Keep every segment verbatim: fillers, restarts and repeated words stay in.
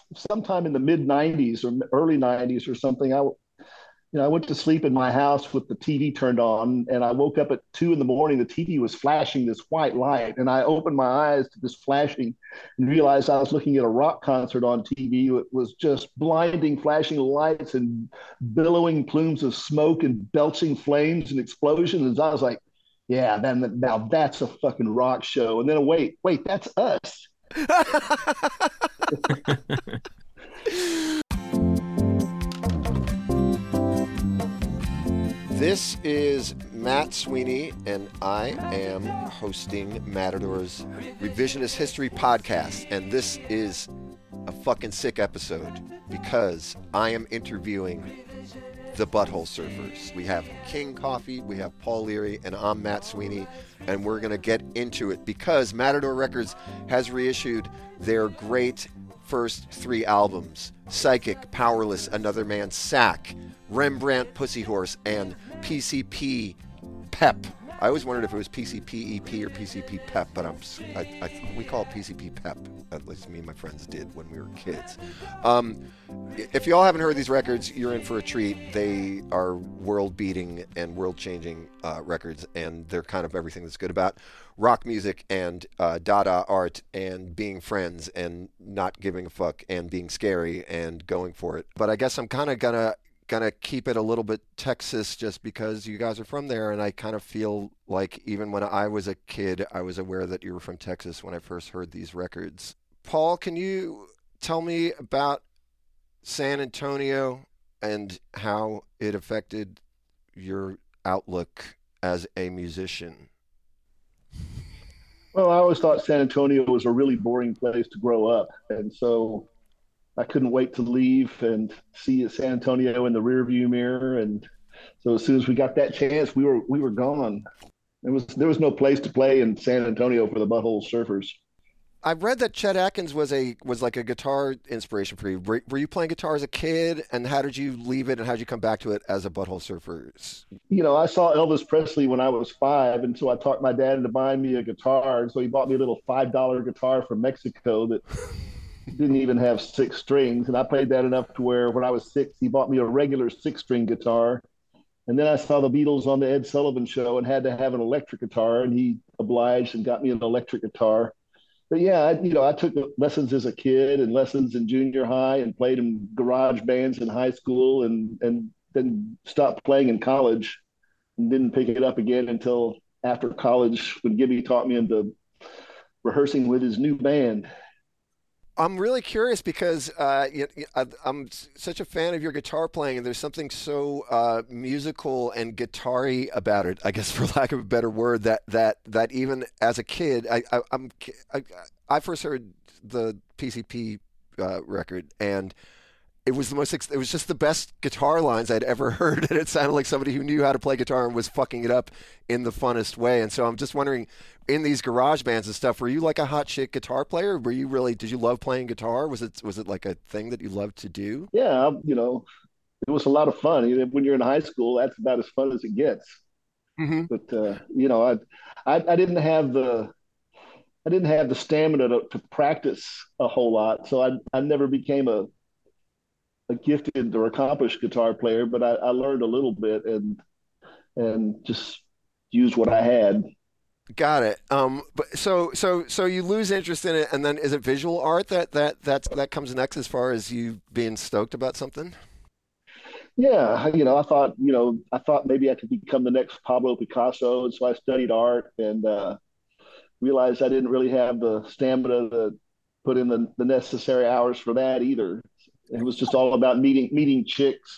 sometime in the mid nineties or early nineties or something. I, you know, I went to sleep in my house with the T V turned on, and I woke up at two in the morning. The T V was flashing this white light, and I opened my eyes to this flashing, and realized I was looking at a rock concert on T V. It was just blinding, flashing lights and billowing plumes of smoke and belching flames and explosions. I was like, "Yeah, man, now that's a fucking rock show." And then wait, wait, that's us. This is Matt Sweeney, and I am hosting Matador's Revisionist History Podcast. And this is a fucking sick episode because I am interviewing the Butthole Surfers. We have King Coffee, we have Paul Leary, and I'm Matt Sweeney, and we're going to get into it because Matador Records has reissued their great first three albums: Psychic, Powerless, Another Man's Sack, Rembrandt, Pussy Horse, and P C P Pep. I always wondered if it was P C P E P or P C P Pep, but I'm I, I, we call it P C P Pep. At least me and my friends did when we were kids. Um, if you all haven't heard these records, you're in for a treat. They are world-beating and world-changing uh, records, and they're kind of everything that's good about rock music and uh, Dada art and being friends and not giving a fuck and being scary and going for it. But I guess I'm kind of gonna gonna keep it a little bit Texas just because you guys are from there, and I kind of feel like even when I was a kid, I was aware that you were from Texas when I first heard these records. Paul, can you tell me about San Antonio and how it affected your outlook as a musician? Well, I always thought San Antonio was a really boring place to grow up, and so I couldn't wait to leave and see San Antonio in the rearview mirror. And so as soon as we got that chance, we were we were gone. There was there was no place to play in San Antonio for the Butthole Surfers. I read that Chet Atkins was a was like a guitar inspiration for you. Were, were you playing guitar as a kid, and how did you leave it, and how did you come back to it as a Butthole Surfers? You know, I saw Elvis Presley when I was five, and so I talked my dad into buying me a guitar. And so he bought me a little five dollar guitar from Mexico that didn't even have six strings. And I played that enough to where when I was six, he bought me a regular six string guitar. And then I saw the Beatles on the Ed Sullivan Show and had to have an electric guitar, and he obliged and got me an electric guitar. But yeah, I, you know, I took lessons as a kid and lessons in junior high and played in garage bands in high school, and and then stopped playing in college and didn't pick it up again until after college when Gibby taught me into rehearsing with his new band. I'm really curious because uh, you, I'm such a fan of your guitar playing, and there's something so uh, musical and guitar-y about it, I guess, for lack of a better word, that that that even as a kid, I, I, I'm I, I first heard the P C P uh, record, and it was the most, it was just the best guitar lines I'd ever heard, and it sounded like somebody who knew how to play guitar and was fucking it up in the funnest way. And so I'm just wondering, in these garage bands and stuff, were you like a hot shit guitar player? Were you really, did you love playing guitar? Was it was it like a thing that you loved to do? Yeah, you know, it was a lot of fun. When you're in high school, that's about as fun as it gets. Mm-hmm. But uh, you know, I, I I didn't have the I didn't have the stamina to, to practice a whole lot, so I I never became a a gifted or accomplished guitar player. But I, I learned a little bit and and just used what I had. Got it. Um, but so so so you lose interest in it, and then is it visual art that that that that comes next as far as you being stoked about something? Yeah, you know, I thought, you know, I thought maybe I could become the next Pablo Picasso, and so I studied art and uh, realized I didn't really have the stamina to put in the, the necessary hours for that either. It was just all about meeting meeting chicks.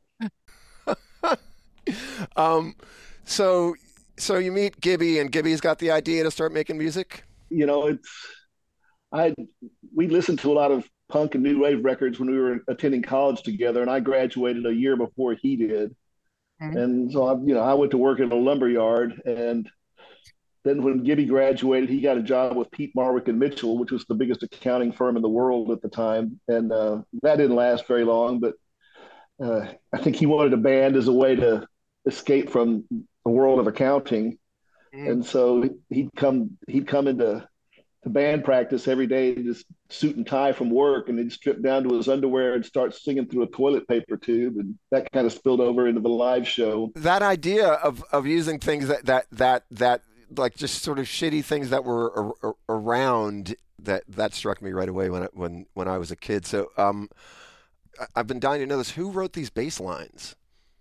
um, so so you meet Gibby, and Gibby's got the idea to start making music. You know, it's I we listened to a lot of punk and new wave records when we were attending college together, and I graduated a year before he did. Mm-hmm. And so I, you know, I went to work in a lumber yard, and then when Gibby graduated, he got a job with Peat Marwick and Mitchell, which was the biggest accounting firm in the world at the time. And uh, that didn't last very long, but uh, I think he wanted a band as a way to escape from the world of accounting. Mm. And so he'd come he'd come into to band practice every day, just suit and tie from work, and he'd strip down to his underwear and start singing through a toilet paper tube, and that kind of spilled over into the live show. That idea of of using things that that that that like just sort of shitty things that were ar- ar- around that that struck me right away when I, when when I was a kid. So um, I've been dying to know this. Who wrote these bass lines?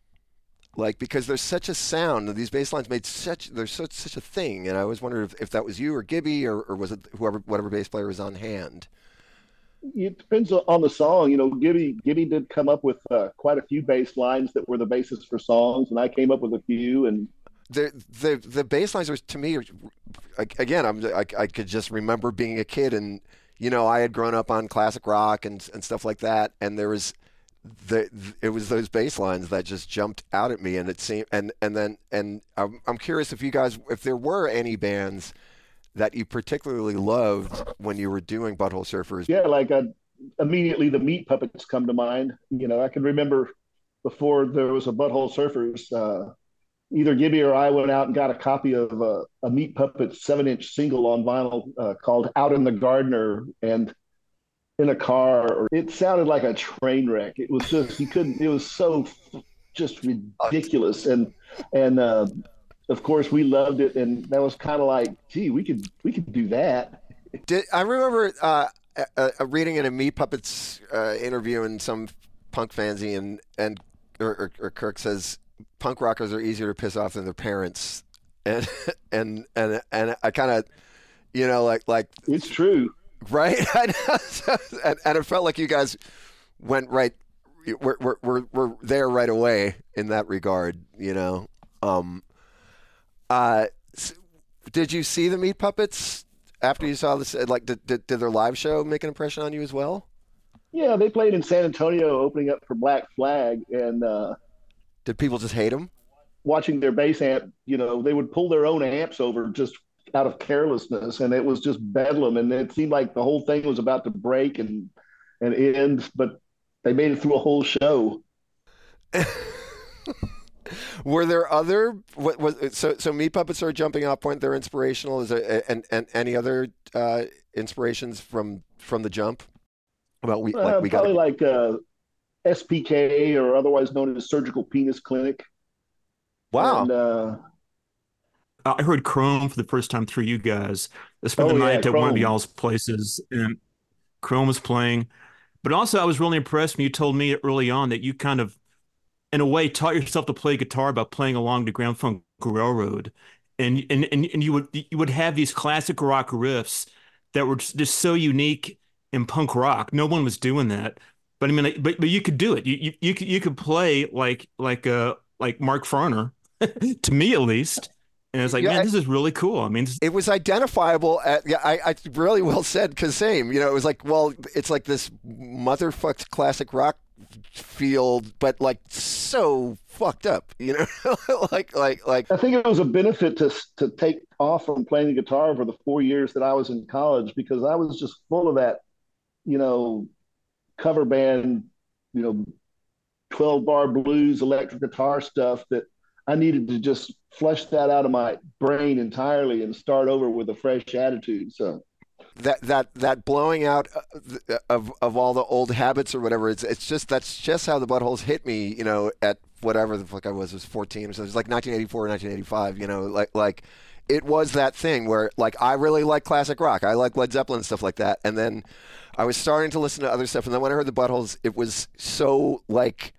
Like, because there's such a sound, these bass lines made such, there's such such a thing, and I always wondered if, if that was you or Gibby, or, or was it whoever, whatever bass player was on hand. It depends on the song. You know, Gibby Gibby did come up with uh, quite a few bass lines that were the basis for songs, and I came up with a few. And the the the bass lines were, to me, again, I'm I, I could just remember being a kid, and you know, I had grown up on classic rock and and stuff like that, and there was. The, it was those bass lines that just jumped out at me, and it seemed, and and then and I'm, I'm curious if you guys, if there were any bands that you particularly loved when you were doing Butthole Surfers. Yeah, like I, immediately the Meat Puppets come to mind. You know, I can remember before there was a Butthole Surfers, uh, either Gibby or I went out and got a copy of a, a Meat Puppets seven-inch single on vinyl uh, called "Out in the Gardener," and in a car, it sounded like a train wreck. It was just, you couldn't, it was so just ridiculous. And, and, uh, of course we loved it. And that was kind of like, gee, we could, we could do that. Did I remember, uh, uh, reading in a Meat Puppets, uh, interview in some punk fanzine, and, and, or, or, or Kirk says punk rockers are easier to piss off than their parents. And, and, and, and I kind of, you know, like, like it's true. Right, and, and it felt like you guys went right. We're we're we're, we're there right away in that regard, you know. Um, uh, did you see the Meat Puppets after you saw this? Like, did, did did their live show make an impression on you as well? Yeah, they played in San Antonio, opening up for Black Flag, and uh, did people just hate them? Watching their bass amp, you know, they would pull their own amps over just out of carelessness, and it was just bedlam, and it seemed like the whole thing was about to break and and end, but they made it through a whole show. Were there other what was so so Meat Puppets are a jumping off point? They're inspirational. Is there and, and any other uh, inspirations from from the jump? About we like uh, we probably gotta... like uh, S P K, or otherwise known as Surgical Penis Clinic. Wow. And, uh, I heard Chrome for the first time through you guys. I spent oh, the yeah, night at Chrome. one of y'all's places, and Chrome was playing. But also, I was really impressed when you told me early on that you kind of, in a way, taught yourself to play guitar by playing along the Grand Funk Railroad, and and and, and you would you would have these classic rock riffs that were just so unique in punk rock. No one was doing that, but I mean, but but you could do it. You you you could, you could play like like uh like Mark Farner, to me at least. And it's like, yeah, man, this is really cool. I mean, it was identifiable. At, yeah, I, I really well said, because same, you know, it was like, well, it's like this motherfucked classic rock field, but like so fucked up, you know, like, like, like. I think it was a benefit to to take off from playing the guitar for the four years that I was in college, because I was just full of that, you know, cover band, you know, twelve bar blues, electric guitar stuff that I needed to just flush that out of my brain entirely and start over with a fresh attitude. So that that that blowing out of of all the old habits or whatever, it's it's just that's just how the Buttholes hit me, you know, at whatever the fuck I was, was fourteen or so. It was like nineteen eighty-four or nineteen eighty-five, you know, like like it was that thing where like I really like classic rock. I like Led Zeppelin and stuff like that. And then I was starting to listen to other stuff, and then when I heard the Buttholes, it was so like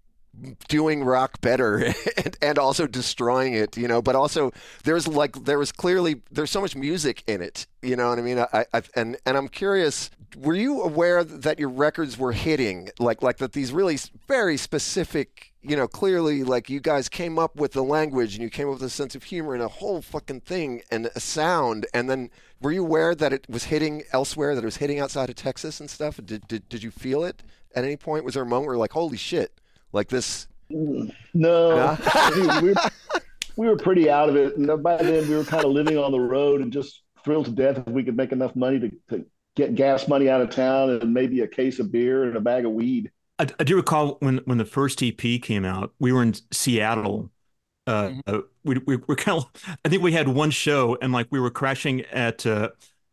doing rock better and, and also destroying it, you know, but also there's like there was clearly there's so much music in it, you know what I mean? I, I and and I'm curious, were you aware that your records were hitting like like that these really very specific, you know, clearly like you guys came up with the language and you came up with a sense of humor and a whole fucking thing and a sound, and then were you aware that it was hitting elsewhere, that it was hitting outside of Texas and stuff? Did did, did you feel it at any point? Was there a moment where like, holy shit, like this? No, no? we, were, we were pretty out of it. And by then we were kind of living on the road and just thrilled to death if we could make enough money to, to get gas money out of town and maybe a case of beer and a bag of weed. I, I do recall when, when the first E P came out, we were in Seattle. Uh, mm-hmm. uh, we, we were kind of, I think we had one show and like we were crashing at uh,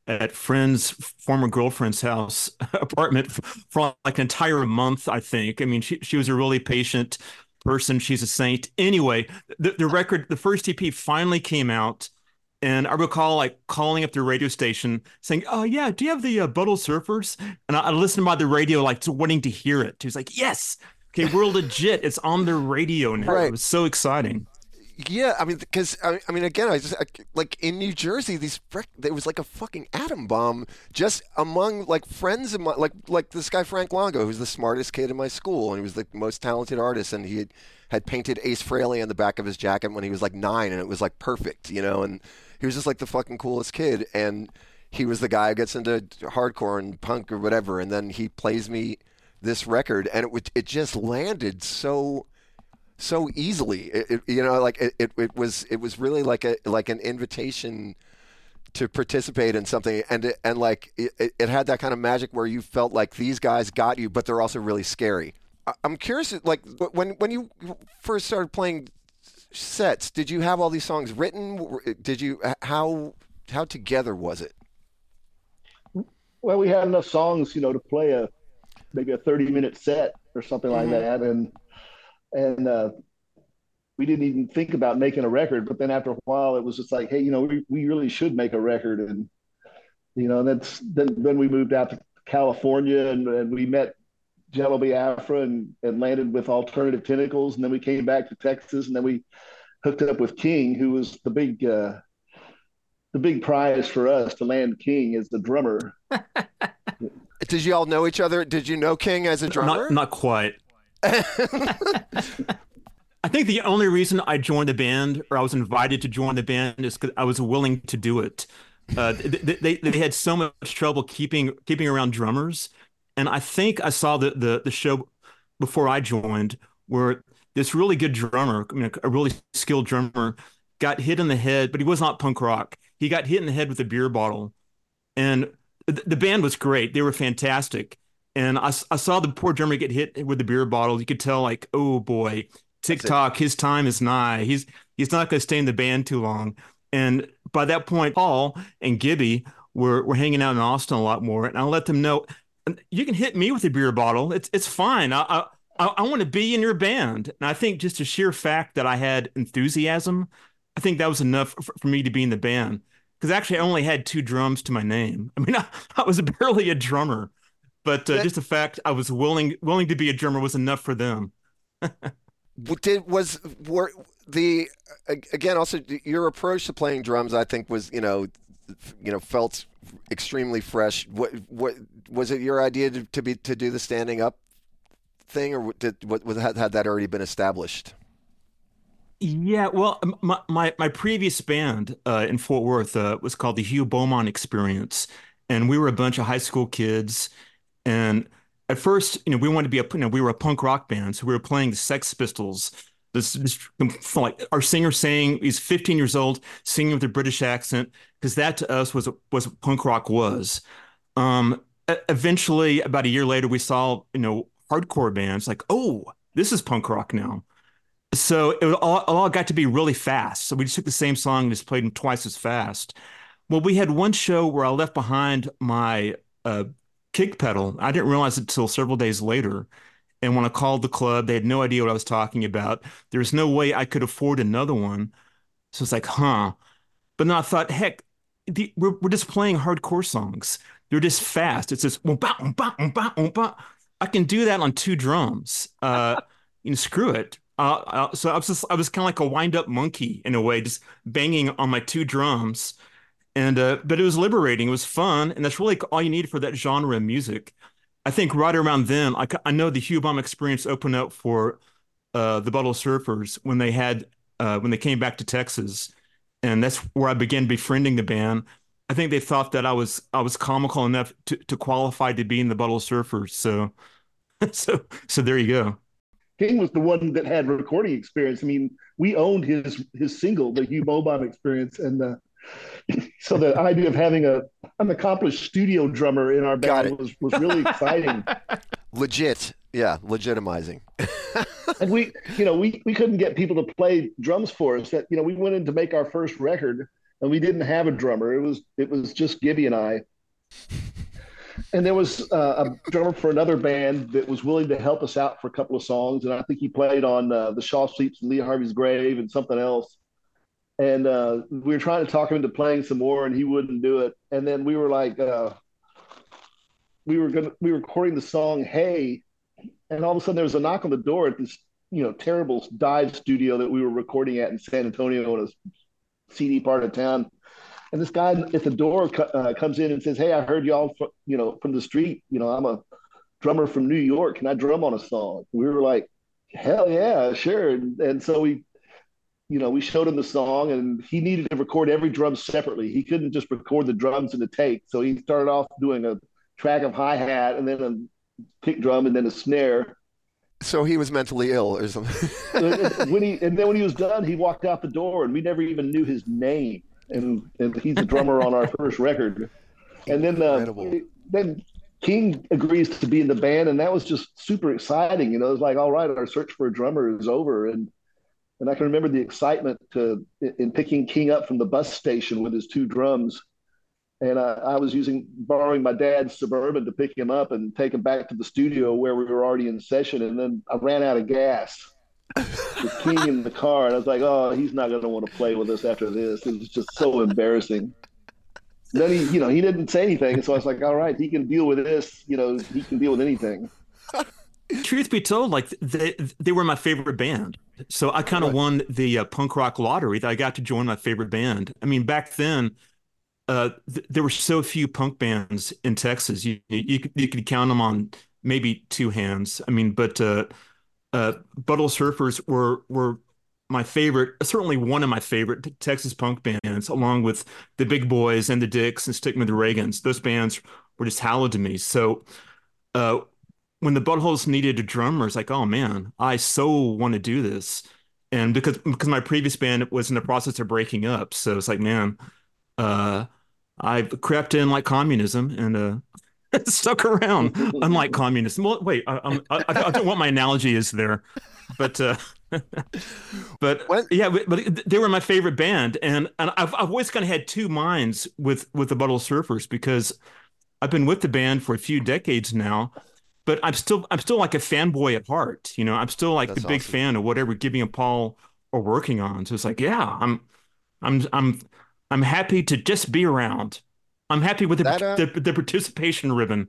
at friend's former girlfriend's house apartment for like an entire month, I think. I mean, she she was a really patient person. She's a saint. Anyway, the, the record, the first E P finally came out. And I recall like calling up the radio station saying, "Oh yeah, do you have the uh, Buttle Surfers?" And I, I listened by the radio, like wanting to hear it. He was like, "Yes, okay, we're legit. It's on the radio now." Right. It was so exciting. Yeah, I mean, because I, I mean, again, I just I, like in New Jersey, these there was like a fucking atom bomb just among like friends of my like like this guy Frank Longo, who's the smartest kid in my school, and he was the most talented artist, and he had, had painted Ace Frehley on the back of his jacket when he was like nine, and it was like perfect, you know, and he was just like the fucking coolest kid, and he was the guy who gets into hardcore and punk or whatever, and then he plays me this record, and it would it just landed so so easily. It, it, you know, like it, it, it was it was really like a like an invitation to participate in something, and it, and like it, it had that kind of magic where you felt like these guys got you, but they're also really scary. I'm curious, like when when you first started playing sets, did you have all these songs written? Did you how how together was it? Well, we had enough songs, you know, to play a maybe a thirty minute set or something like mm-hmm. that, and and uh, we didn't even think about making a record. But then after a while, it was just like, hey, you know, we we really should make a record, and you know, that's then then we moved out to California, and, and we met Jello Biafra and, and landed with Alternative Tentacles, and then we came back to Texas, and then we hooked up with King, who was the big uh, the big prize for us to land King as the drummer. Did you all know each other? Did you know King as a drummer? Not, not quite. I think the only reason I joined the band, or I was invited to join the band, is because I was willing to do it. Uh, they, they they had so much trouble keeping keeping around drummers. And I think I saw the, the the show before I joined where this really good drummer, I mean, a really skilled drummer, got hit in the head, but he was not punk rock. He got hit in the head with a beer bottle. And th- the band was great. They were fantastic. And I, I saw the poor drummer get hit with the beer bottle. You could tell, like, oh boy, TikTok, his time is nigh. He's he's not going to stay in the band too long. And by that point, Paul and Gibby were, were hanging out in Austin a lot more. And I let them know, you can hit me with a beer bottle. It's it's fine. I I, I want to be in your band. And I think just the sheer fact that I had enthusiasm, I think that was enough for, for me to be in the band. Because actually, I only had two drums to my name. I mean, I, I was barely a drummer, but uh, just the fact I was willing willing to be a drummer was enough for them. Did was were the again also your approach to playing drums? I think was you know you know felt extremely fresh. What what was it your idea to, to be to do the standing up thing, or did what was had, had that already been established? Yeah, well, my my, my previous band uh, in Fort Worth uh, was called the Hugh Beaumont Experience, and we were a bunch of high school kids. And at first, you know, we wanted to be a you know we were a punk rock band, so we were playing the Sex Pistols. This, this like our singer saying he's fifteen years old, singing with a British accent, because that to us was was what punk rock was. Um, eventually, about a year later, we saw you know hardcore bands like, oh, this is punk rock now. So it all, it all got to be really fast. So we just took the same song and just played them twice as fast. Well, we had one show where I left behind my uh, kick pedal. I didn't realize it until several days later. And when I called the club, they had no idea what I was talking about. There was no way I could afford another one. So it's like, huh. But then I thought, heck, the, we're, we're just playing hardcore songs. They're just fast. It's just, um-ba, um-ba, um-ba, um-ba. I can do that on two drums. Uh, you know, screw it. Uh, uh, so I was just, I was kind of like a wind-up monkey in a way, just banging on my two drums. And uh, but it was liberating. It was fun, and that's really all you need for that genre of music. I think right around then, I, I know the Hugh Bomb Experience opened up for uh, the Buttle Surfers when they had uh, when they came back to Texas, and that's where I began befriending the band. I think they thought that I was I was comical enough to, to qualify to be in the Buttle Surfers. So, so so there you go. King was the one that had recording experience. I mean, we owned his his single, the Hugh Bomb Experience, and uh, so the idea of having a an accomplished studio drummer in our band was, was really exciting. Legit, yeah, legitimizing. And we, you know, we we couldn't get people to play drums for us. That you know, we went in to make our first record, and we didn't have a drummer. It was it was just Gibby and I. And there was uh, a drummer for another band that was willing to help us out for a couple of songs, and I think he played on uh, the Shaw Sleeps in Lee Harvey's Grave and something else. And uh, we were trying to talk him into playing some more, and he wouldn't do it. And then we were like, uh, we were gonna we were recording the song "Hey," and all of a sudden there was a knock on the door at this you know terrible dive studio that we were recording at in San Antonio in a seedy part of town. And this guy at the door uh, comes in and says, "Hey, I heard y'all, you know, from the street. You know, I'm a drummer from New York. Can I drum on a song?" We were like, "Hell yeah, sure." And, and so we, you know, we showed him the song, and he needed to record every drum separately. He couldn't just record the drums in the take. So he started off doing a track of hi-hat and then a kick drum and then a snare. So he was mentally ill or something. when he and then when he was done, he walked out the door, and we never even knew his name. And, and he's a drummer on our first record. And then uh, then King agrees to be in the band, and that was just super exciting. You know, it was like, all right, our search for a drummer is over. And and I can remember the excitement to in picking King up from the bus station with his two drums. And I, I was using borrowing my dad's Suburban to pick him up and take him back to the studio where we were already in session. And then I ran out of gas. With King in the car, and I was like, "Oh, he's not going to want to play with us after this." It was just so embarrassing. Then he, you know, he didn't say anything, so I was like, "All right, he can deal with this. You know, he can deal with anything." Truth be told, like they they were my favorite band, so I kind of won the uh, punk rock lottery that I got to join my favorite band. I mean, back then, uh, th- there were so few punk bands in Texas. You you could, you could count them on maybe two hands. I mean, but. Uh, Uh, Butthole Surfers were were my favorite, certainly one of my favorite Texas punk bands, along with the Big Boys and the Dicks and Stickman the Reagans. Those bands were just hallowed to me. So uh, when the Buttholes needed a drummer, it's like, oh man, I so want to do this. And because because my previous band was in the process of breaking up, so it's like, man, uh, I crept in like communism and uh, stuck around, unlike communism. Well, wait, I, I'm, I, I don't know what my analogy is there, but uh, but What? yeah, but, but they were my favorite band, and and I've I've always kind of had two minds with with the Butthole Surfers because I've been with the band for a few decades now, but I'm still I'm still like a fanboy at heart. You know, I'm still like That's the big awesome. fan of whatever Gibby and Paul are working on. So it's like, yeah, I'm I'm I'm I'm happy to just be around. I'm happy with the That uh, the, the participation ribbon.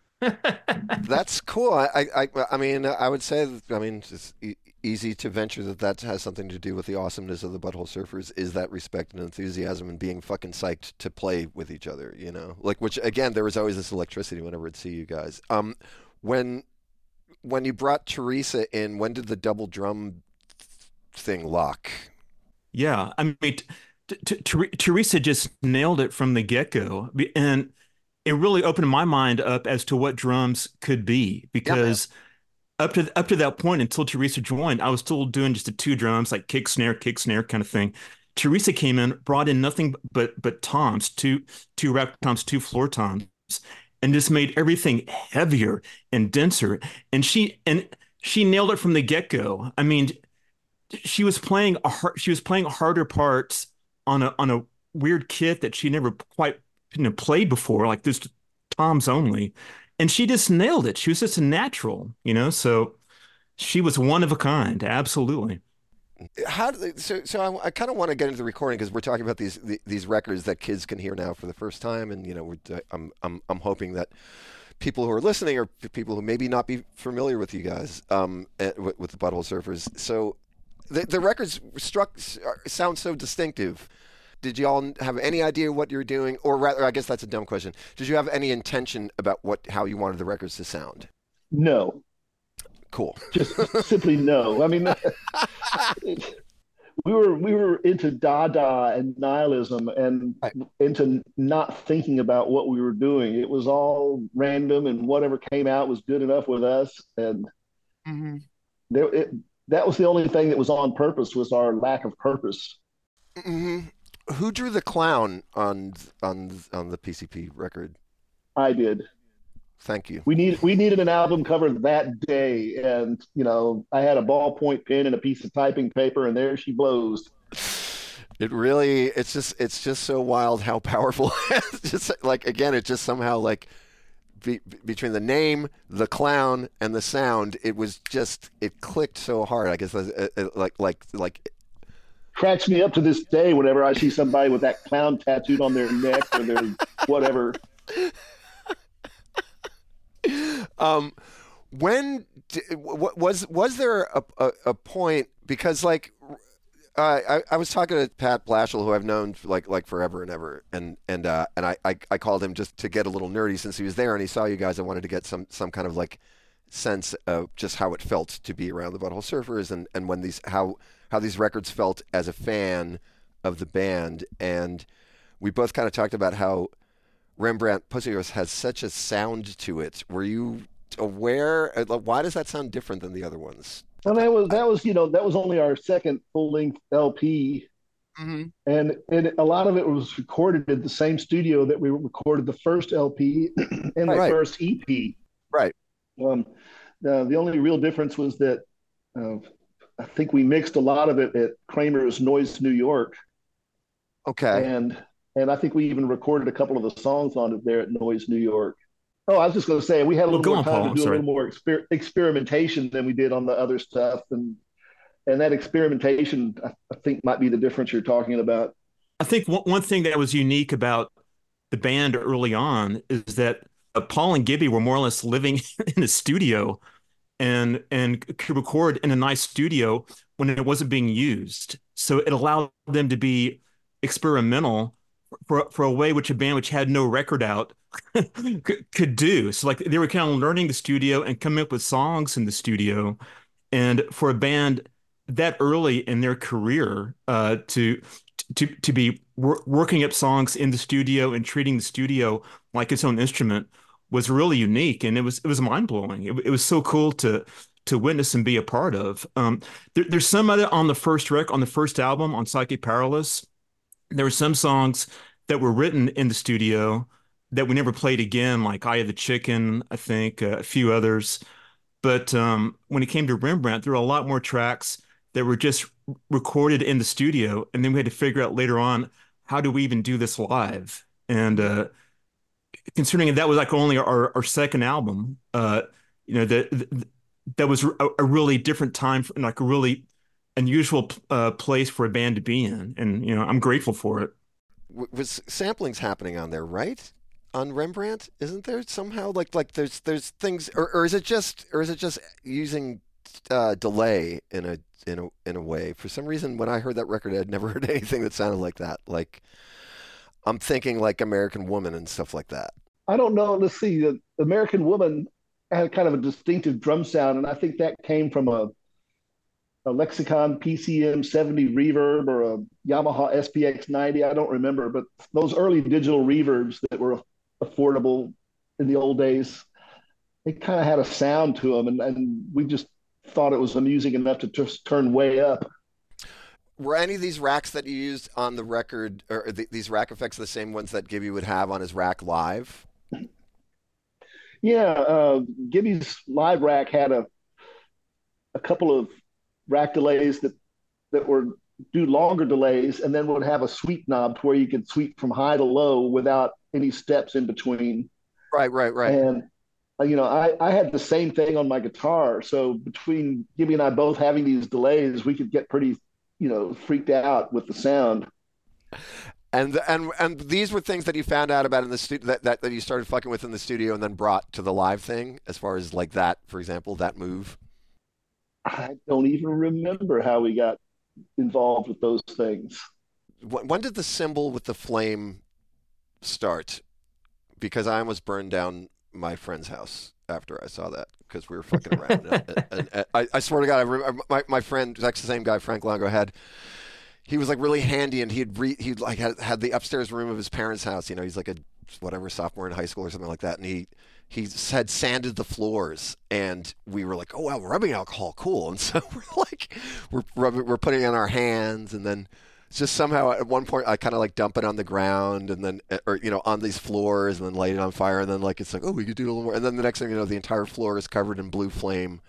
that's cool. I, I, I mean, I would say, that, I mean, it's e- easy to venture that that has something to do with the awesomeness of the Butthole Surfers. Is that respect and enthusiasm and being fucking psyched to play with each other? You know, like which again, there was always this electricity whenever I'd see you guys. Um, when when you brought Teresa in, when did the double drum thing lock? Yeah, I mean, t- t- t- Teresa just nailed it from the get-go, and it really opened my mind up as to what drums could be because up to up to that point, until Teresa joined, I was still doing just the two drums, like kick snare, kick snare kind of thing. Teresa came in, brought in nothing but but toms, two two rack toms, two floor toms, and just made everything heavier and denser. And she and she nailed it from the get-go. I mean, she was playing a hard, she was playing harder parts on a on a weird kit that she never quite you know, played before, like this toms only, and she just nailed it. She was just a natural, you know. So she was one of a kind, absolutely. How do they, so so I, I kind of want to get into the recording because we're talking about these the, these records that kids can hear now for the first time, and you know, we're, I'm I'm I'm hoping that people who are listening are people who maybe not be familiar with you guys, um, eh, with, with the Butthole Surfers. So the the records struck sound so distinctive. Did you all have any idea what you were doing, or rather, I guess that's a dumb question. Did you have any intention about what how you wanted the records to sound? No, Cool. just simply no. I mean, we were we were into Dada and nihilism and Right. into not thinking about what we were doing. It was all random, and whatever came out was good enough with us. And Mm-hmm. there, it, that was the only thing that was on purpose was our lack of purpose. Mm-hmm. Who drew the clown on on on the P C P record? I did. Thank you. We need we needed an album cover that day, and you know I had a ballpoint pen and a piece of typing paper, and there she blows. It really, it's just, it's just so wild how powerful. It's just like, again, it just somehow like be, between the name, the clown, and the sound, it was just, it clicked so hard. I guess uh, uh, like, like, like. Cracks me up to this day whenever I see somebody with that clown tattooed on their neck or their whatever. Um, when was was there a, a, a point, because like uh, I I was talking to Pat Blatchel, who I've known for like like forever and ever, and and uh, and I, I I called him just to get a little nerdy since he was there and he saw you guys. I wanted to get some some kind of like sense of just how it felt to be around the Butthole Surfers, and and when these how how these records felt as a fan of the band. And we both kind of talked about how Rembrandt Pussyhorse has such a sound to it. Were you aware? Why does that sound different than the other ones? Well, that was that was you know that was only our second full length L P, mm-hmm. and and a lot of it was recorded at the same studio that we recorded the first L P and the right. first E P. Right. Um, uh, the only real difference was that uh, I think we mixed a lot of it at Kramer's Noise New York. Okay. And and I think we even recorded a couple of the songs on it there at Noise New York. Oh, I was just going to say, we had a little well, more on, time Paul. to do Sorry. a little more exper- experimentation than we did on the other stuff. And and that experimentation, I, I think, might be the difference you're talking about. I think one, one thing that was unique about the band early on is that uh, Paul and Gibby were more or less living in a studio and and could record in a nice studio when it wasn't being used. So it allowed them to be experimental for for a way which a band which had no record out could, could do. So like they were kind of learning the studio and coming up with songs in the studio. And for a band that early in their career, uh, to to to be wor- working up songs in the studio and treating the studio like its own instrument was really unique, and it was it was mind blowing. It, it was so cool to to witness and be a part of. Um, there, there's some other on the first rec on the first album on Psychic Paralysis. There were some songs that were written in the studio that we never played again, like "Eye of the Chicken," I think, uh, a few others. But um, when it came to Rembrandt, there were a lot more tracks that were just recorded in the studio, and then we had to figure out later on how do we even do this live. And uh, considering that was like only our, our second album, uh, you know, that that was a, a really different time, like a really unusual uh, place for a band to be in, and you know, I'm grateful for it. Was samplings happening on there, right? On Rembrandt, isn't there somehow like like there's there's things, or, or is it just or is it just using uh, delay in a in a in a way? For some reason, when I heard that record, I'd never heard anything that sounded like that. Like I'm thinking like American Woman and stuff like that. I don't know. Let's see. The American Woman had kind of a distinctive drum sound, and I think that came from a a Lexicon P C M seventy reverb or a Yamaha S P X ninety. I don't remember, but those early digital reverbs that were affordable in the old days, they kind of had a sound to them, and, and we just thought it was amusing enough to just turn way up. Were any of these racks that you used on the record, or th- these rack effects, the same ones that Gibby would have on his rack live? Yeah, uh, Gibby's live rack had a a couple of rack delays that that were do longer delays, and then would have a sweep knob to where you could sweep from high to low without any steps in between. Right, right, right. And you know, I, I had the same thing on my guitar. So between Gibby and I both having these delays, we could get pretty, you know, freaked out with the sound. And and and these were things that you found out about in the studio, that, that that you started fucking with in the studio and then brought to the live thing, as far as like that, for example, that move. I don't even remember how we got involved with those things. When did the symbol with the flame start? Because I almost burned down my friend's house after I saw that, because we were fucking around. and, and, and I, I swear to God, I remember, my my friend, actually the same guy, Frank Longo, had. He was like really handy, and he'd re, he'd like had, had the upstairs room of his parents' house. You know, he's like a whatever sophomore in high school or something like that, and he he had sanded the floors, and we were like, oh wow, rubbing alcohol, cool. And so we're like, we're rubbing, we're putting it on our hands, and then just somehow at one point I kind of like dump it on the ground, and then or you know on these floors, and then light it on fire, and then like it's like, oh, we could do a little more, and then the next thing you know, the entire floor is covered in blue flame.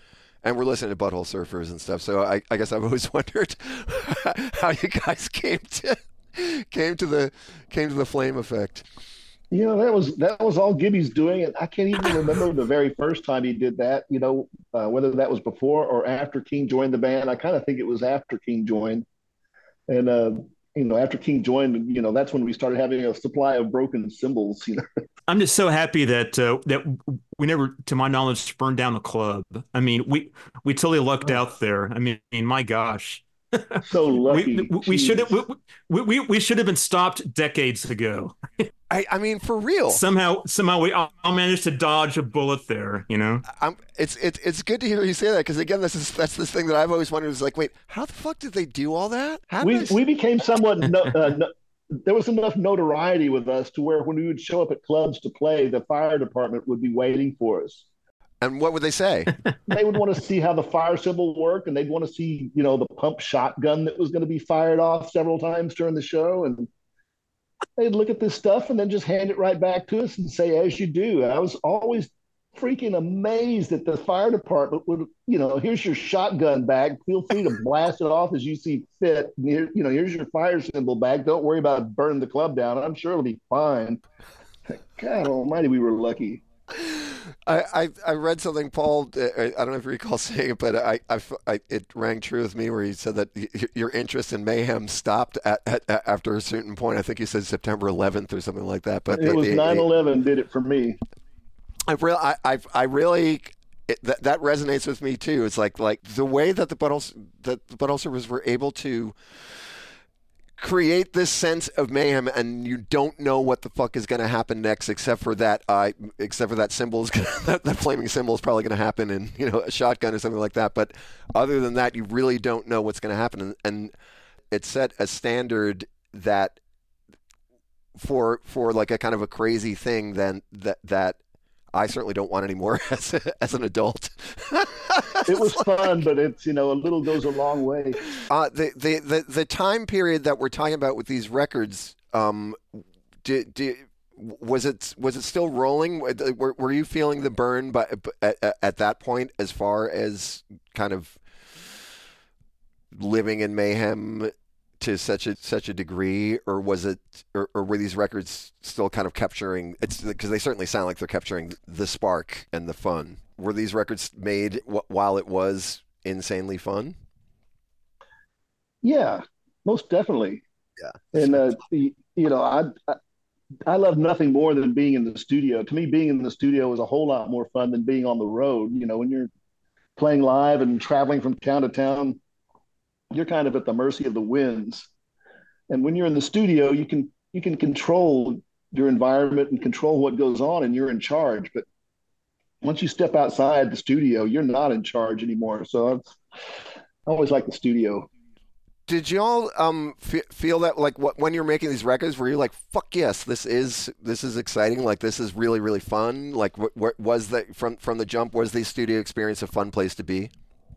and we're listening to Butthole Surfers and stuff. So I, I guess I've always wondered how you guys came to came to the came to the Flame Effect. You know, that was that was all Gibby's doing, and I can't even remember the very first time he did that. You know, uh, whether that was before or after King joined the band. I kind of think it was after King joined, and uh, you know, after King joined, you know, that's when we started having a supply of broken cymbals. You know, I'm just so happy that uh, that we never, to my knowledge, burned down the club. I mean, we we totally lucked out there. I mean, my gosh. So lucky. we we should have we, we we should have been stopped decades ago. I, I mean, for real. Somehow, somehow we all managed to dodge a bullet there. You know, I'm, it's it's it's good to hear you say that, because again, this is that's this thing that I've always wondered is like, wait, how the fuck did they do all that? How we they... we became somewhat. No, uh, no, there was enough notoriety with us to where when we would show up at clubs to play, the fire department would be waiting for us. And what would they say? They would want to see how the fire cymbal worked, and they'd want to see, you know, the pump shotgun that was going to be fired off several times during the show. And they'd look at this stuff and then just hand it right back to us and say, as you do. I was always freaking amazed that the fire department would, you know, here's your shotgun bag. Feel free to blast it off as you see fit. Here, you know, here's your fire cymbal bag. Don't worry about burning the club down. I'm sure it'll be fine. God almighty, we were lucky. I, I, I read something, Paul, I don't know if you recall saying it, but I, I, I, it rang true with me where you said that your interest in Mayhem stopped at, at, after a certain point. I think you said September eleventh or something like that. But it was nine eleven did it for me. I, real, I, I, I really, it, that, that resonates with me too. It's like like the way that the Butthole, that the Butthole Surfers were able to create this sense of mayhem, and you don't know what the fuck is going to happen next, except for that, uh, except for that symbol is gonna, that, that flaming symbol is probably going to happen in, you know, a shotgun or something like that. But other than that, you really don't know what's going to happen, and, and it set a standard that for for like a kind of a crazy thing then that that I certainly don't want anymore as a, as an adult. It was fun, but it's, you know, a little goes a long way. Uh, the, the, the, the time period that we're talking about with these records, um, did, did, was it was it still rolling? Were, were you feeling the burn by, at, at that point as far as kind of living in mayhem to such a such a degree, or was it, or, or were these records still kind of capturing? It's because they certainly sound like they're capturing the spark and the fun. Were these records made w- while it was insanely fun? Yeah, most definitely. Yeah, and uh, you know, I, I I love nothing more than being in the studio. To me, being in the studio is a whole lot more fun than being on the road. You know, when you're playing live and traveling from town to town, you're kind of at the mercy of the winds. And when you're in the studio, you can you can control your environment and control what goes on, and you're in charge. But once you step outside the studio, you're not in charge anymore. So it's, I always like the studio. Did y'all um f- feel that, like, what, when you're making these records, were you like, fuck yes, this is this is exciting, like this is really really fun? Like, what, what was that from from the jump? Was the studio experience a fun place to be?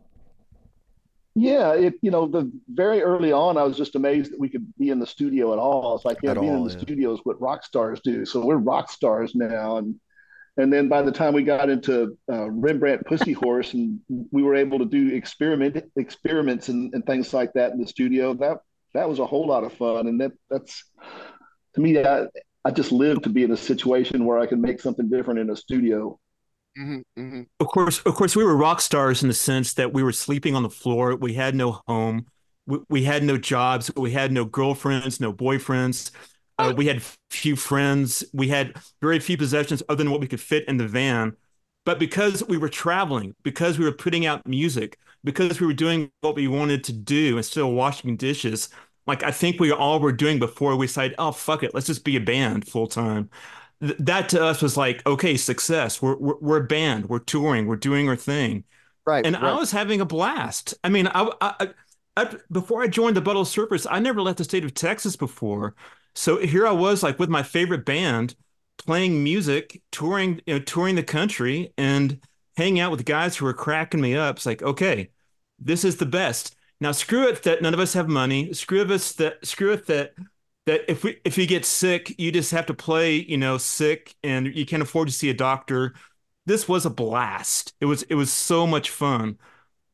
Yeah, it, you know, the very early on, I was just amazed that we could be in the studio at all. It's like, yeah, At being all, in the yeah. studio is what rock stars do. So we're rock stars now. And and then by the time we got into uh, Rembrandt Pussy Horse, and we were able to do experiment experiments and, and things like that in the studio, that that was a whole lot of fun. And that that's, to me, I, I just live to be in a situation where I can make something different in a studio. Mm-hmm, mm-hmm. Of course, of course, we were rock stars in the sense that we were sleeping on the floor. We had no home. We, we had no jobs. We had no girlfriends, no boyfriends. Uh, we had few friends. We had very few possessions other than what we could fit in the van. But because we were traveling, because we were putting out music, because we were doing what we wanted to do instead of washing dishes, like I think we all were doing before we decided, oh, fuck it, let's just be a band full time. Th- that to us was like, okay, success. We're, we're we're a band. We're touring. We're doing our thing. Right, And right. I was having a blast. I mean, I, I, I, I before I joined the Butthole Surfers, I never left the state of Texas before. So here I was, like, with my favorite band, playing music, touring, you know, touring the country, and hanging out with guys who were cracking me up. It's like, okay, this is the best. Now, screw it that none of us have money. Screw us that screw it that that if we if you get sick, you just have to play, you know, sick, and you can't afford to see a doctor. This was a blast. It was it was so much fun.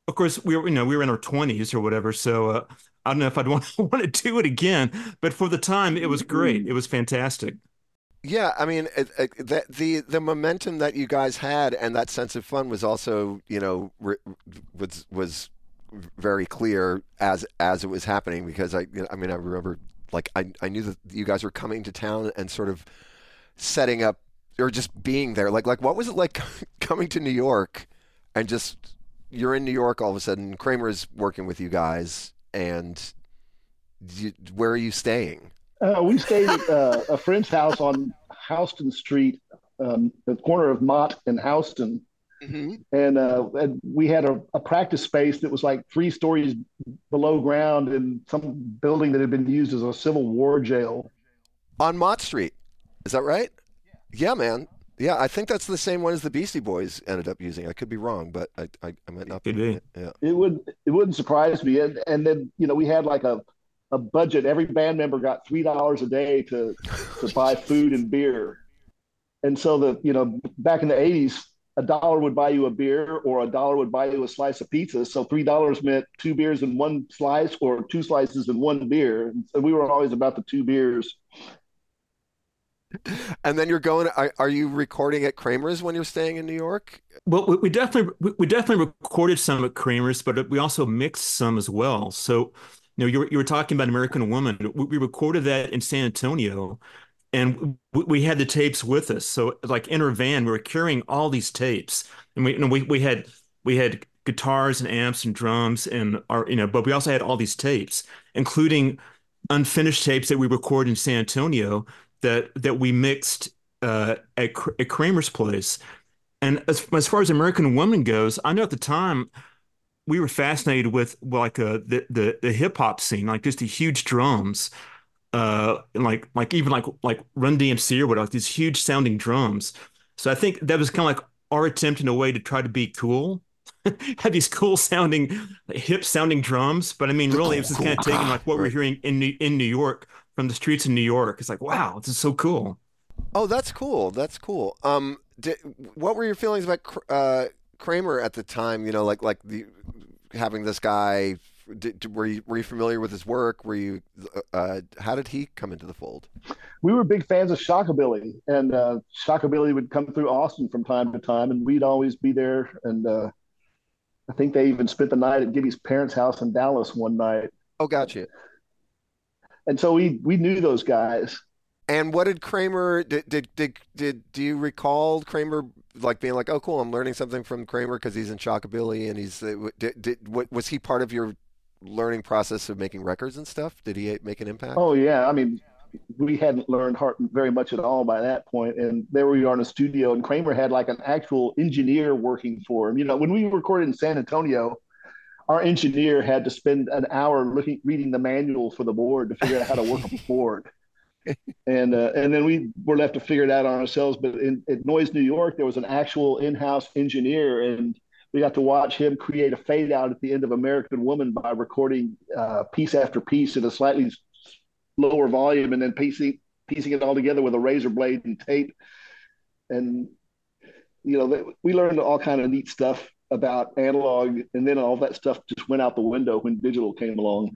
of course, we were, you know, we were in our twenties or whatever. So uh, I don't know if I'd want, want to do it again, but for the time, it was great. It was fantastic. Yeah, I mean, it, it, the, the the momentum that you guys had and that sense of fun was also, you know, re, was was very clear as as it was happening because I, you know, I mean, I remember like I I knew that you guys were coming to town and sort of setting up or just being there. Like like what was it like coming to New York and just you're in New York all of a sudden. Kramer's working with you guys, and you, where are you staying? Uh, we stayed at uh, a friend's house on Houston Street, um, the corner of Mott and Houston. Mm-hmm. And, uh, and we had a, a practice space that was like three stories below ground in some building that had been used as a Civil War jail. On Mott Street. Is that right? Yeah, man. Yeah, I think that's the same one as the Beastie Boys ended up using. I could be wrong, but I I, I might not be. Yeah. It would it wouldn't surprise me. And and then, you know, we had like a a budget. Every band member got three dollars a day to to buy food and beer. And so the, you know, back in the eighties, a dollar would buy you a beer or a dollar would buy you a slice of pizza. So three dollars meant two beers and one slice or two slices and one beer. And so we were always about the two beers. And then you're going, are, are you recording at Kramer's when you're staying in New York? Well, we, we definitely we, we definitely recorded some at Kramer's, but we also mixed some as well. So, you know, you were, you were talking about American Woman. We, we recorded that in San Antonio, and we, we had the tapes with us. So, like in our van, we were carrying all these tapes, and we, you know, we we had we had guitars and amps and drums and our, you know, but we also had all these tapes, including unfinished tapes that we recorded in San Antonio that that we mixed uh, at at Kramer's place. And as as far as American Woman goes, I know at the time we were fascinated with like uh, the the the hip hop scene, like just the huge drums, uh, and like like even like like Run D M C or whatever, like these huge sounding drums. So I think that was kind of like our attempt in a way to try to be cool, had these cool sounding, hip sounding drums. But I mean, really, it was just kind of taking like what we're hearing in New, in New York from the streets in New York. It's like, wow, this is so cool. Oh, that's cool. That's cool. Um, did, what were your feelings about uh, Kramer at the time? You know, like like the having this guy. Did, were you were you familiar with his work? Were you? Uh, how did he come into the fold? We were big fans of Shockabilly, and uh, Shockabilly would come through Austin from time to time, and we'd always be there. And uh, I think they even spent the night at Gibby's parents' house in Dallas one night. Oh, gotcha. And so we we knew those guys. And what did Kramer did did did, did do you recall Kramer like being like, oh cool, I'm learning something from Kramer because he's in Shockabilly and he's did, did what was he part of your learning process of making records and stuff? Did he make an impact? Oh yeah, I mean, we hadn't learned hard, very much at all by that point, and there we are in a studio, and Kramer had like an actual engineer working for him. You know, when we recorded in San Antonio, our engineer had to spend an hour looking, reading the manual for the board to figure out how to work a board. And uh, and then we were left to figure it out on ourselves. But in at Noise New York, there was an actual in-house engineer, and we got to watch him create a fade out at the end of American Woman by recording uh, piece after piece at a slightly lower volume, and then piecing piecing it all together with a razor blade and tape. And you know, we learned all kind of neat stuff about analog, and then all that stuff just went out the window when digital came along.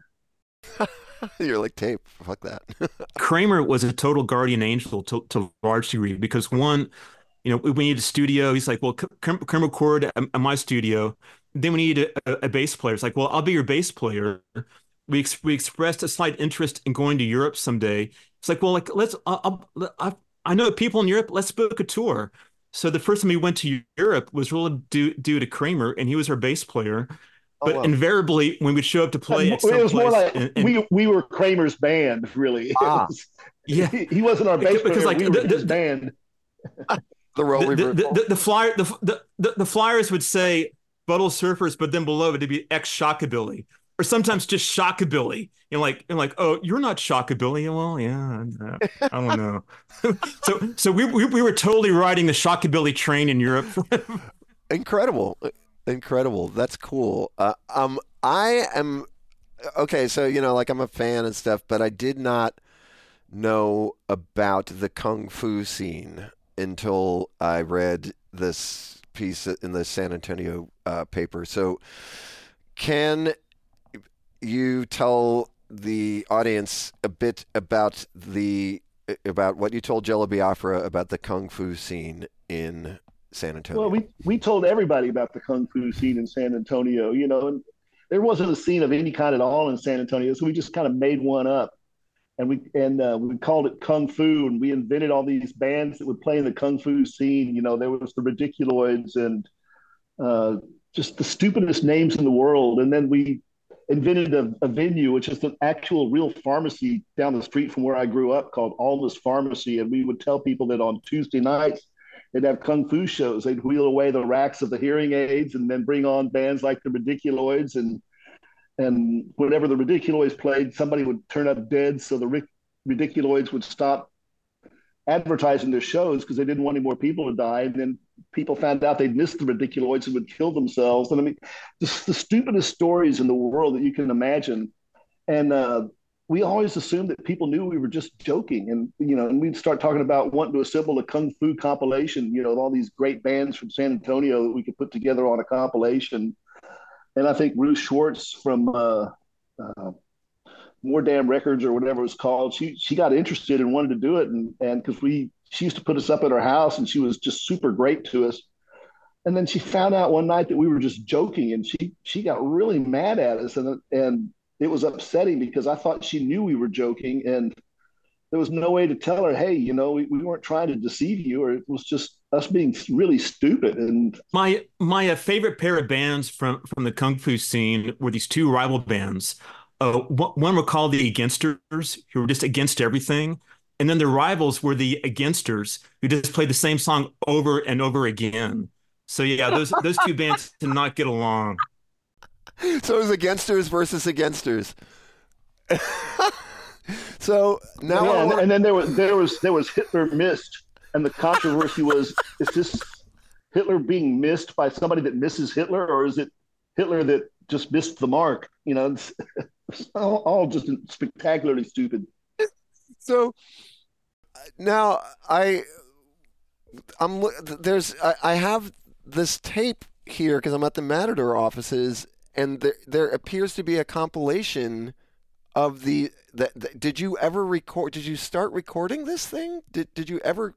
You're like, tape, fuck that. Kramer was a total guardian angel to, to a large degree because one, you know, we need a studio. He's like, well, come, come record at, at my studio. Then we need a, a bass player. It's like, well, I'll be your bass player. We ex- we expressed a slight interest in going to Europe someday. It's like, well, like let's. I'll, I'll, I know people in Europe. Let's book a tour. So the first time we went to Europe was really due, due to Kramer, and he was our bass player. But oh, wow. Invariably, when we'd show up to play, at it was more like and, and, we we were Kramer's band, really. Ah, was, yeah, he, he wasn't our bass because player. Like we the, were the, his band. The role the, the, the, the flyer the, the the flyers would say Buttle Surfers, but then below it would be X Shockabilly, or sometimes just Shockabilly. You know, like and like, oh, you're not Shockabilly. Well, yeah, I don't know. so so we, we we were totally riding the Shockabilly train in Europe. Incredible. Incredible. That's cool. Uh, um, I am okay. So, you know, like I'm a fan and stuff, but I did not know about the Kung Fu scene until I read this piece in the San Antonio uh, paper. So Can you tell the audience a bit about the about what you told Jello Biafra about the kung fu scene in San Antonio? Well, we we told everybody about the kung fu scene in San Antonio, you know, and there wasn't a scene of any kind at all in San Antonio, so we just kind of made one up, and we and uh, we called it Kung Fu, and we invented all these bands that would play in the kung fu scene. You know, there was the Ridiculoids and uh, just the stupidest names in the world, and then we invented a, a venue, which is an actual real pharmacy down the street from where I grew up called Alma's Pharmacy, and we would tell people that on Tuesday nights they'd have kung fu shows. They'd wheel away the racks of the hearing aids and then bring on bands like the Ridiculoids, and and whenever the Ridiculoids played, somebody would turn up dead, so the Ric- Ridiculoids would stop advertising their shows because they didn't want any more people to die. And then people found out they'd missed the Ridiculoids and would kill themselves. And I mean, just the stupidest stories in the world that you can imagine. And uh, we always assumed that people knew we were just joking. And, you know, and we'd start talking about wanting to assemble a kung fu compilation, you know, all these great bands from San Antonio that we could put together on a compilation. And I think Ruth Schwartz from uh, uh, More Damn Records or whatever it was called, she she got interested and wanted to do it. And and because we she used to put us up at her house, and she was just super great to us. And then she found out one night that we were just joking, and she she got really mad at us, and and it was upsetting because I thought she knew we were joking, and there was no way to tell her, hey, you know, we, we weren't trying to deceive you, or it was just us being really stupid. And my my uh, favorite pair of bands from from the kung fu scene were these two rival bands. Uh, one were called the Againsters, who were just against everything. And then the rivals were the Againsters, who just played the same song over and over again. So yeah, those those two bands did not get along. So it was Againsters versus Againsters. So now, yeah, and, and then there was there was there was Hitler Missed, and the controversy was: is this Hitler being missed by somebody that misses Hitler, or is it Hitler that just missed the mark? You know, it's, it's all, all just spectacularly stupid. So now I, I'm there's I, I have this tape here because I'm at the Matador offices, and there there appears to be a compilation of the that. Did you ever record? Did you start recording this thing? Did Did you ever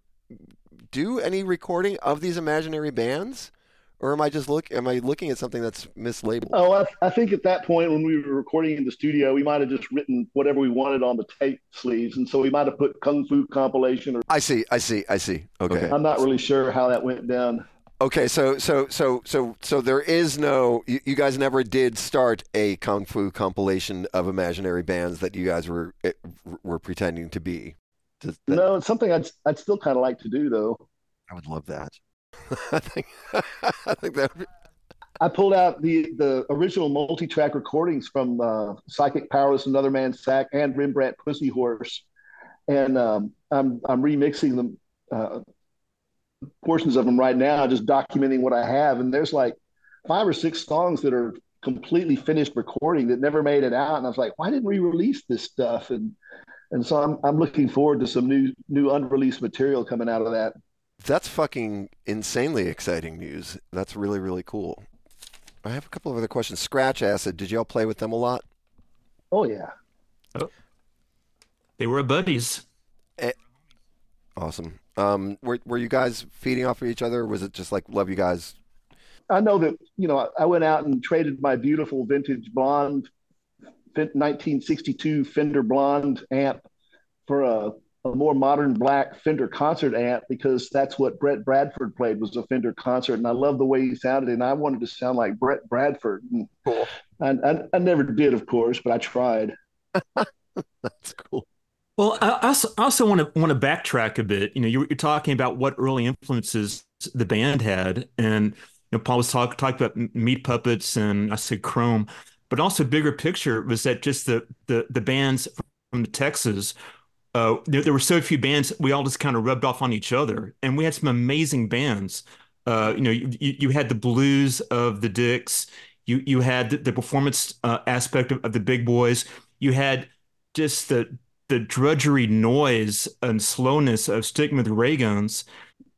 do any recording of these imaginary bands? Or am I just look? Am I looking at something that's mislabeled? Oh, I, I think at that point when we were recording in the studio, we might have just written whatever we wanted on the tape sleeves, and so we might have put Kung Fu compilation. Or I see, I see, I see. Okay, I'm not really sure how that went down. Okay, so so so so so there is no. You, you guys never did start a Kung Fu compilation of imaginary bands that you guys were were pretending to be. Does that... No, it's something I'd I'd still kind of like to do though. I would love that. I think I think that would be... I pulled out the the original multi-track recordings from uh, Psychic Powerless, Another Man's Sack, and Rembrandt Pussy Horse, and um, I'm I'm remixing them, uh, portions of them right now, just documenting what I have. And there's like five or six songs that are completely finished recording that never made it out. And I was like, why didn't we release this stuff? And and so I'm I'm looking forward to some new new unreleased material coming out of that. That's fucking insanely exciting news. That's really, really cool. I have a couple of other questions. Scratch Acid, did y'all play with them a lot? Oh, yeah. Oh. They were buddies. Eh, awesome. Um, were, were you guys feeding off of each other? Or was it just like, love you guys? I know that, you know, I went out and traded my beautiful vintage blonde nineteen sixty-two Fender Blonde amp for a a more modern black Fender concert amp because that's what Brett Bradford played, was a Fender concert. And I love the way he sounded. And I wanted to sound like Brett Bradford. And cool. I, I, I never did, of course, but I tried. That's cool. Well, I also, I also want to want to backtrack a bit. You know, you're, you're talking about what early influences the band had. And, you know, Paul was talking talk about Meat Puppets and I said Chrome, but also bigger picture was that just the, the, the bands from Texas, Uh, there, there were so few bands, we all just kind of rubbed off on each other. And we had some amazing bands. Uh, you know, you, you had the blues of the Dicks. You you had the, the performance uh, aspect of, of the Big Boys. You had just the the drudgery noise and slowness of Sticking with the Ray Guns.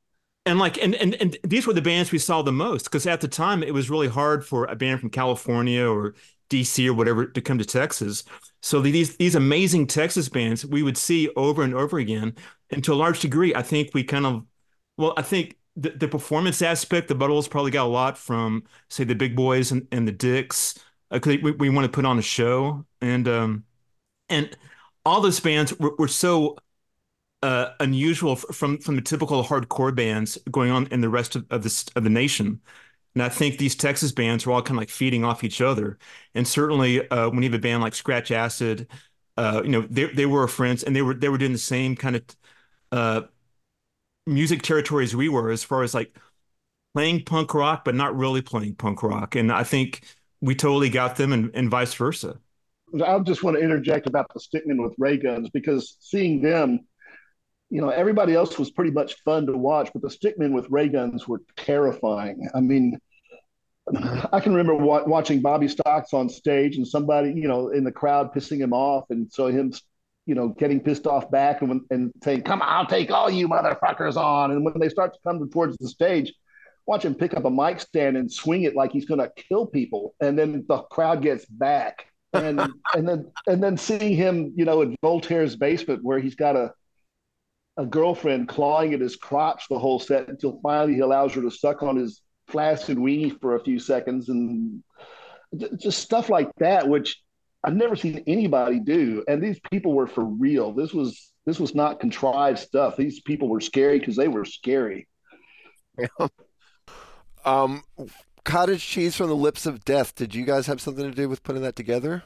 And like and, and and these were the bands we saw the most because at the time it was really hard for a band from California or D C or whatever to come to Texas. So these these amazing Texas bands we would see over and over again. And to a large degree, I think we kind of well, I think the, the performance aspect, the Buttholes probably got a lot from say the Big Boys and, and the Dicks because we, we want to put on a show and um and all those bands were, were so uh, unusual f- from from the typical hardcore bands going on in the rest of, of the of the nation. And I think these Texas bands were all kind of like feeding off each other. And certainly, uh, when you have a band like Scratch Acid, uh, you know, they they were friends, and they were they were doing the same kind of uh, music territory as we were, as far as like playing punk rock, but not really playing punk rock. And I think we totally got them, and, and vice versa. I just want to interject about the Stickmen with ray guns because seeing them, you know, everybody else was pretty much fun to watch, but the Stickmen with ray guns were terrifying. I mean, I can remember wa- watching Bobby Stocks on stage and somebody, you know, in the crowd pissing him off, and so him, you know, getting pissed off back and and saying, "Come on, I'll take all you motherfuckers on." And when they start to come towards the stage, watch him pick up a mic stand and swing it like he's going to kill people, and then the crowd gets back, and and then and then seeing him, you know, in Voltaire's basement where he's got a a girlfriend clawing at his crotch the whole set until finally he allows her to suck on his flaccid weenie for a few seconds, and just stuff like that, which I've never seen anybody do. And these people were for real. This was this was not contrived stuff. These people were scary because they were scary. Yeah. Um, Cottage Cheese from the Lips of Death. Did you guys have something to do with putting that together?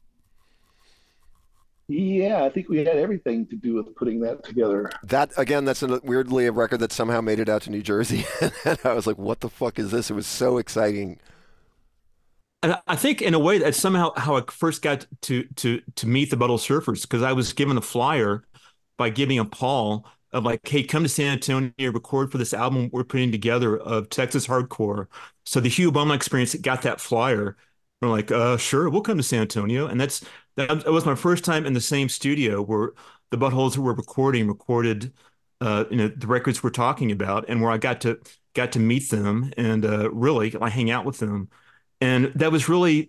Yeah, I think we had everything to do with putting that together. That again, that's a, weirdly a record that somehow made it out to New Jersey, and I was like, "What the fuck is this?" It was so exciting. And I think in a way that's somehow how I first got to to to meet the Buttle Surfers because I was given a flyer by giving a Paul of like, hey, come to San Antonio, record for this album we're putting together of Texas hardcore. So the Hugh Bowman Experience got that flyer. We're like, uh, sure, we'll come to San Antonio. And that's that was my first time in the same studio where the Buttholes who were recording recorded uh, you know, the records we're talking about, and where I got to got to meet them and uh, really I hang out with them. And that was really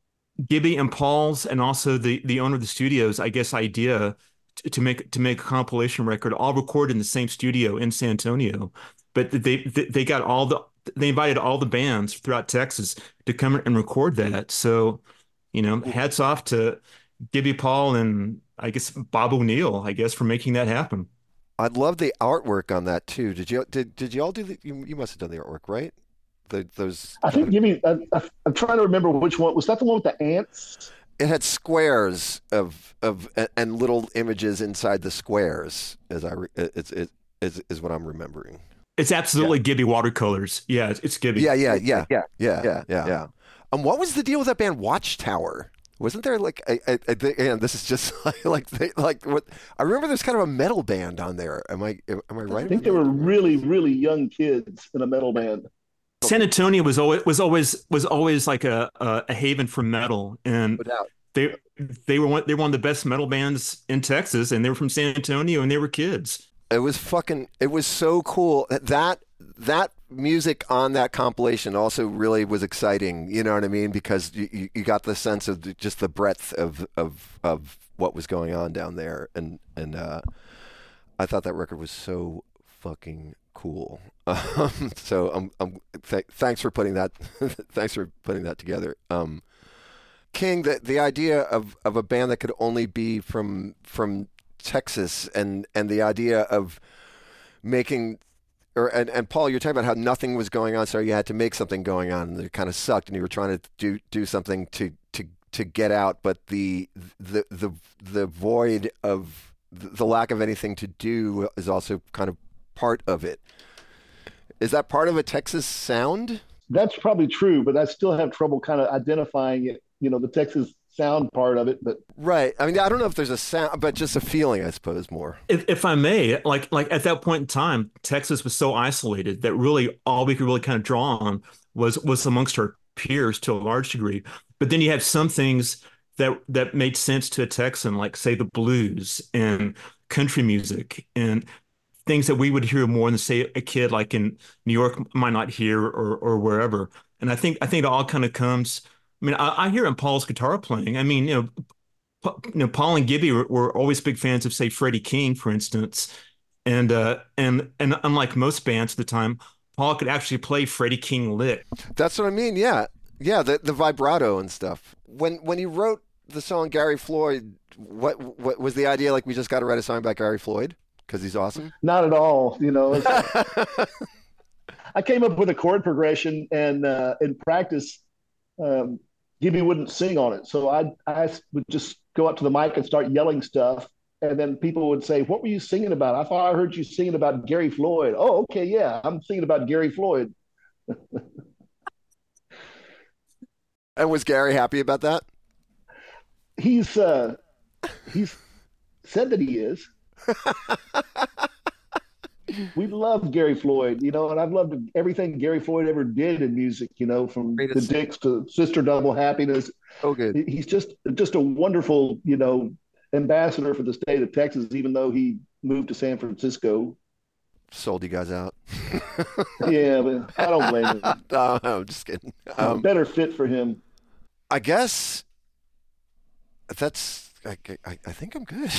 Gibby and Paul's, and also the the owner of the studios, I guess, idea to, to make to make a compilation record, all recorded in the same studio in San Antonio. But they they, they got all the they invited all the bands throughout Texas to come and record that. So, you know, hats off to Gibby, Paul, and I guess Bob O'Neill, I guess, for making that happen. I love the artwork on that too. Did you did did you all do the? You, you must have done the artwork, right? The, those. I think. Give me. I, I, I'm trying to remember which one was that. The one with the ants. It had squares of of and little images inside the squares. As I, it's it is is what I'm remembering. It's absolutely yeah. Gibby watercolors. Yeah, it's, it's Gibby. Yeah, yeah, yeah, yeah, yeah, yeah, yeah. yeah. Um, what was the deal with that band Watchtower? Wasn't there like I, I, I think, and this is just like like, they, like what I remember? There's kind of a metal band on there. Am I am I right? I think they were really really young kids in a metal band. San Antonio was always was always was always like a a, a haven for metal, and they they were one, they were one of the best metal bands in Texas, and they were from San Antonio, and they were kids. It was fucking. It was so cool. That that music on that compilation also really was exciting. You know what I mean? Because you, you got the sense of just the breadth of of of what was going on down there, and and uh, I thought that record was so fucking cool. Um, so I'm I'm th- thanks for putting that thanks for putting that together. Um, King, the the idea of, of a band that could only be from from Texas, and and the idea of making or and, and Paul, you're talking about how nothing was going on, so you had to make something going on, and it kind of sucked, and you were trying to do do something to to to get out, but the the the the void of the lack of anything to do is also kind of part of it. Is that part of a Texas sound? That's probably true, but I still have trouble kind of identifying it, you know, the Texas sound part of it. But right. I mean, I don't know if there's a sound, but just a feeling, I suppose, more. If, if I may, like like at that point in time, Texas was so isolated that really all we could really kind of draw on was was amongst our peers to a large degree. But then you had some things that that made sense to a Texan, like say the blues and country music and things that we would hear more than say a kid like in New York might not hear or or wherever. And I think I think it all kind of comes. I mean, I, I hear in Paul's guitar playing. I mean, you know, Pa- you know, Paul and Gibby were, were always big fans of, say, Freddie King, for instance. And uh, and and unlike most bands at the time, Paul could actually play Freddie King lick. That's what I mean. Yeah, yeah, the the vibrato and stuff. When when he wrote the song Gary Floyd, what what was the idea? Like, we just got to write a song about Gary Floyd because he's awesome. Not at all. You know, it's- I came up with a chord progression, and uh, in practice, um, Gibby wouldn't sing on it, so I I would just go up to the mic and start yelling stuff, and then people would say, "What were you singing about? I thought I heard you singing about Gary Floyd." Oh, okay, yeah, I'm singing about Gary Floyd. And was Gary happy about that? He's uh, he's said that he is. We love Gary Floyd, you know, and I've loved everything Gary Floyd ever did in music, you know, from Greatest. the Dicks to Sister Double Happiness. Oh, good. He's just just a wonderful, you know, ambassador for the state of Texas, even though he moved to San Francisco. Sold you guys out. Yeah, but I don't blame him. No, I'm just kidding. Um, Better fit for him. I guess that's. I, I, I think I'm good.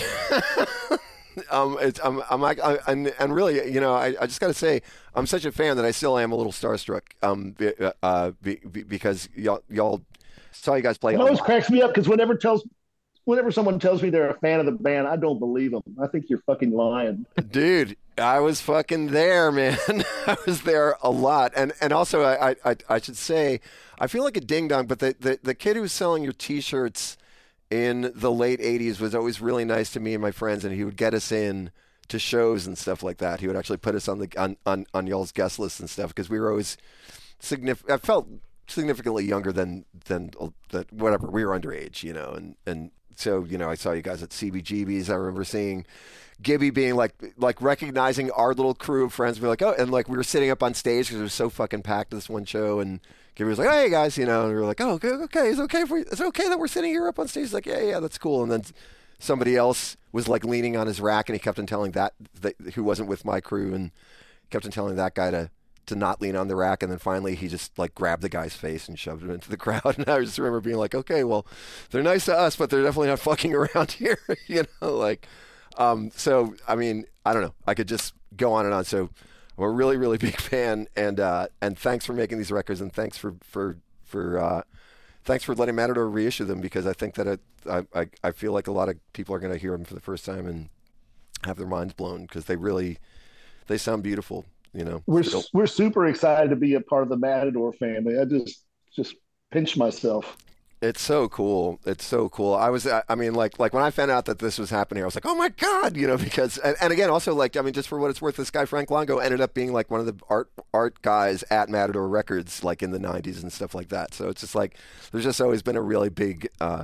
um, it's, I'm, I'm, I, I, and, and really, you know, I, I just got to say, I'm such a fan that I still am a little starstruck. Um, be- uh, be, be, because y'all, y'all saw you guys play. It always cracks me up because whenever tells, whenever someone tells me they're a fan of the band, I don't believe them. I think you're fucking lying, dude. I was fucking there, man. I was there a lot, and and also I, I, I should say, I feel like a ding dong, but the, the the kid who was selling your T-shirts in the late eighties was always really nice to me and my friends, and he would get us in to shows and stuff like that. He would actually put us on the on on, on y'all's guest list and stuff because we were always significant. I felt significantly younger than than that. Whatever, we were underage, you know, and and so you know, I saw you guys at C B G B's. I remember seeing Gibby being like like recognizing our little crew of friends. We were like, oh, and like we were sitting up on stage because it was so fucking packed this one show, and Gibby was like, hey guys, you know, and we were like, oh, okay, okay, it's okay for it's okay that we're sitting here up on stage. He's like, yeah, yeah, that's cool. And then somebody else was like leaning on his rack, and he kept on telling that, that who wasn't with my crew, and kept on telling that guy to to not lean on the rack, and then finally he just like grabbed the guy's face and shoved him into the crowd. And I just remember being like, okay, well, they're nice to us, but they're definitely not fucking around here, you know, like. Um, so, I mean, I don't know. I could just go on and on. So I'm a really, really big fan, and uh, and thanks for making these records, and thanks for for for uh, thanks for letting Matador reissue them, because I think that it, I, I I feel like a lot of people are going to hear them for the first time and have their minds blown because they really they sound beautiful. You know, we're so, we're super excited to be a part of the Matador family. I just just pinch myself. It's so cool. It's so cool. I was, I mean, like, like when I found out that this was happening, I was like, oh my God, you know, because, and, and again, also like, I mean, just for what it's worth, this guy, Frank Longo, ended up being like one of the art, art guys at Matador Records, like in the nineties and stuff like that. So it's just like, there's just always been a really big, uh,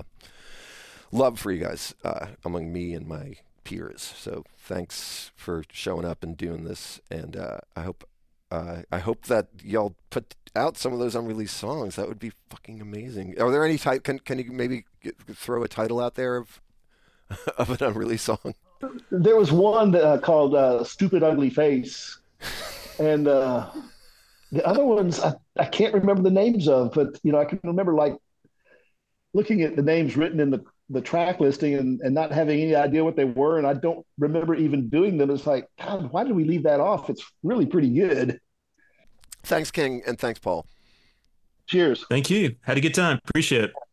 love for you guys, uh, among me and my peers. So thanks for showing up and doing this. And, uh, I hope, uh, I hope that y'all put out some of those unreleased songs. That would be fucking amazing. Are there any type? Can can you maybe get, throw a title out there of of an unreleased song? There was one uh, called uh, "Stupid Ugly Face," and uh, the other ones I, I can't remember the names of. But you know, I can remember like looking at the names written in the the track listing and, and not having any idea what they were, and I don't remember even doing them. It's like, God, why did we leave that off? It's really pretty good. Thanks, King, and thanks, Paul. Cheers. Thank you. Had a good time. Appreciate it.